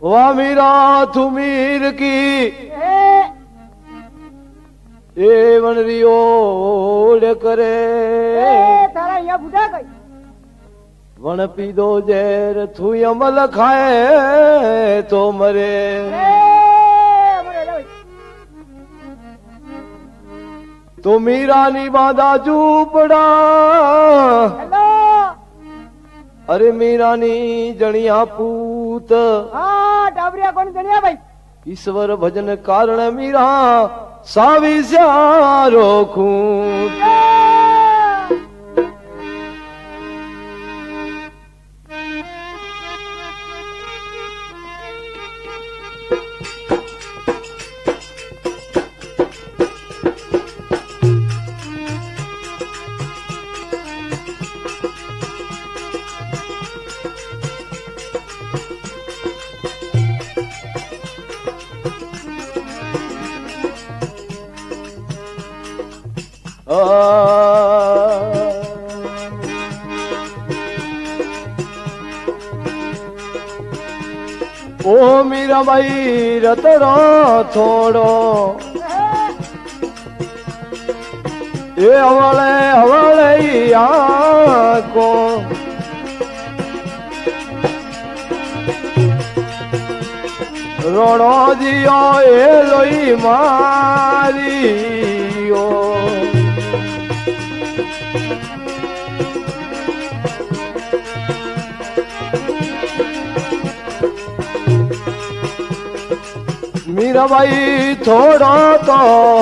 वाह मीरा तू मीर की ए वनरियो करे तारा यहाँ बुढ़ा गई वण पीदो जहर थू अमल खाए तो मरे तो मीरा नी बाधा झूपड़ा अरे मीरा नी जणिया पूत हाँ डाबरिया कौन जणिया भाई ईश्वर भजन कारण मीरा सावी स्यारो खून ओ मीरा भाई रतड़ो थोड़ो ये हवाले हवाले आको रोड़ो जियो ए लोई मारियो मीरा भाई थोड़ा तो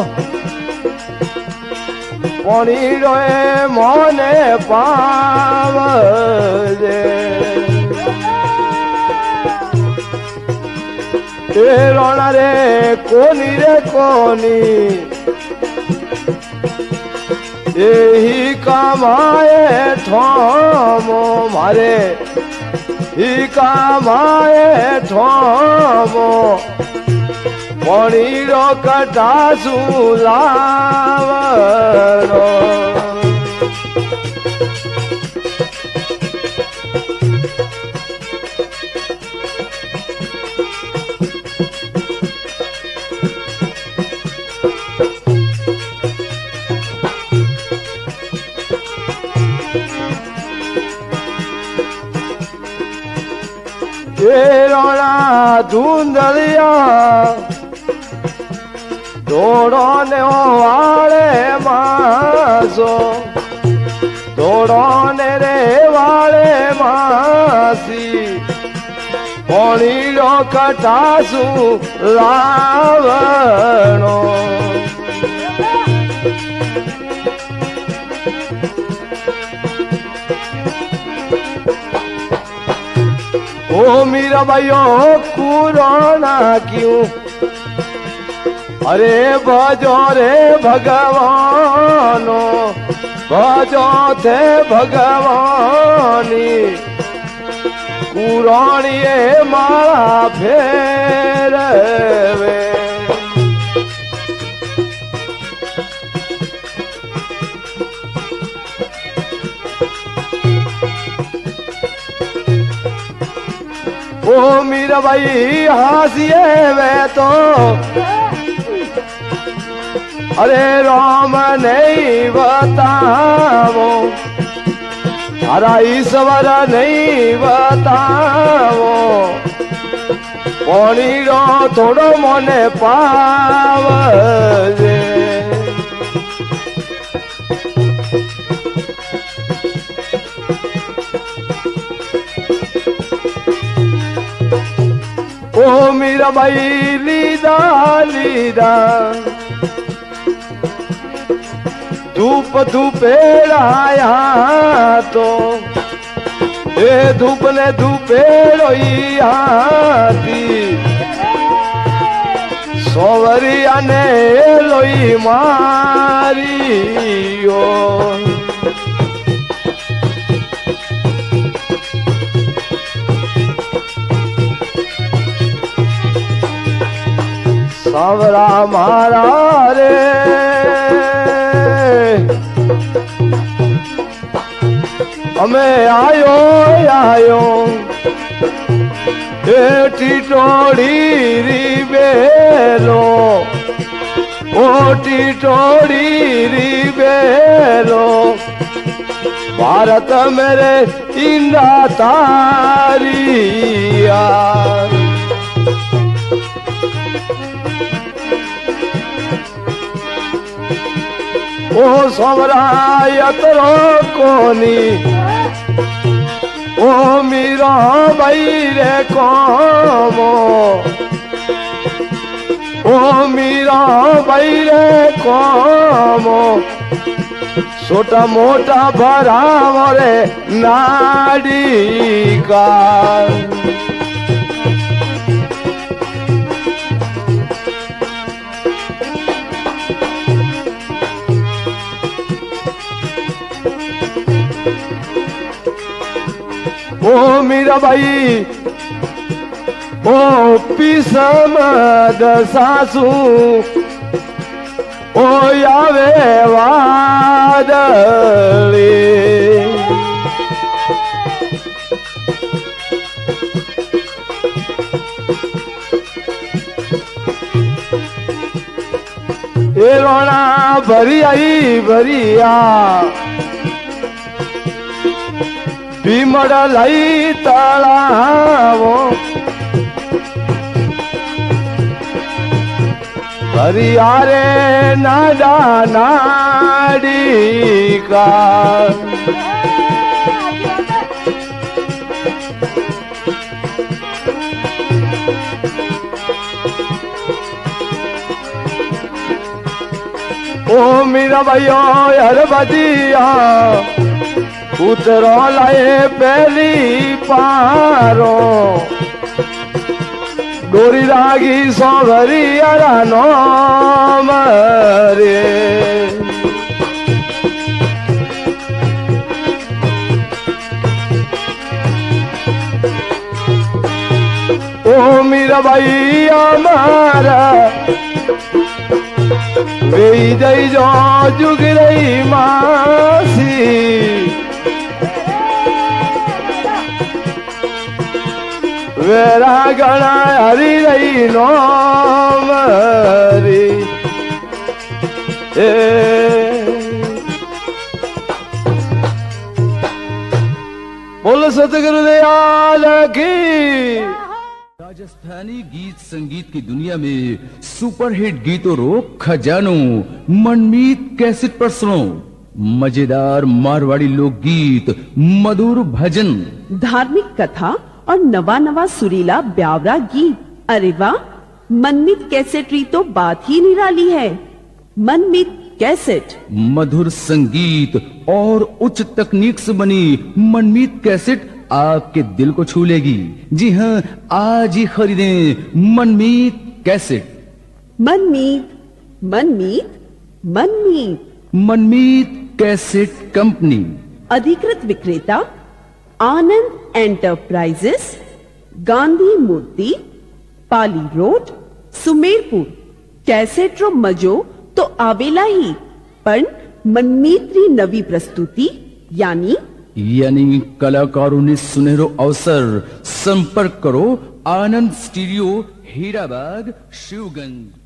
पानी रोए मोने पाव रोना रे कोनी यही कमाए ठोमो मारे ही कमाए ठोमो पणीरो कटासू लावरो रोना धुंधलिया दौड़ो ने वाले मासो दौड़ो ने रे वाले मासी पानी रो कटासू लावणो ओ मीरा भाइयों कुरोना क्यों अरे भजो रे भगवानो भजो थे भगवानी कुरानिए माला फेरवे ओ मीरा भाई हासिए वे तो अरे राम नहीं बताओ अरा ईश्वर नहीं बताओ पानी रो थोड़ो मने पावजे ओ मीरा भाई लीदा लीदा धूप धूपेड़ाया तो ए धूप ने धूपेड़ोई हाथी सोवरिया ने लोई मारियो सावरा मारा रे हमें आयो आयो એ ટીટોડી રી બેલો ઓ ટીટોડી રી બેલો ભારત મેરે ઈંડા તારી યાર ઓ સોમરાયતરો કોની ઓ મીરા ભાઈ રે કોમો ઓ મીરા ભાઈ રે કોમો छोटा मोटा भराव रे नाडी का ओ मीरा भाई ओ पीसम दसासू ओ यावे वादळी ए रोना भरी आई भरिया भीमड़ लाई तलावो हरियारे नाडा नाडी का ओ मीरा भाइयो हर बजिया उतरो लाए पहली पारो डोरी रागी सोवरी नो मरे ओ मीरा भाई हमारा वे जई जो जुग रही मासी वेरा गणा हरी रही नो मरी बोल सतगुरुदयाल की। राजस्थानी गीत संगीत की दुनिया में सुपरहिट गीतों रो खजानो मनमीत कैसेट पर सुनो मजेदार मारवाड़ी लोकगीत, मधुर भजन, धार्मिक कथा और नवा नवा सुरीला ब्यावरा गीत। अरे वाह, मनमीत कैसेटरी तो बात ही निराली है। मनमीत कैसेट मधुर संगीत और उच्च तकनीक से बनी मनमीत कैसेट आपके दिल को छू लेगी। जी हाँ, आज ही खरीदें Manmeet cassette. Manmeet Manmeet Manmeet Manmeet cassette company, अधिकृत विक्रेता Anand enterprises, Gandhi Murti, Pali road, Sumerpur. Cassette रो मजो तो आवेला ही, पण मनमीत री नवी प्रस्तुति यानी कलाकारों ने सुनहरो अवसर। संपर्क करो आनंद स्टूडियो, हीराबाग, शिवगंज।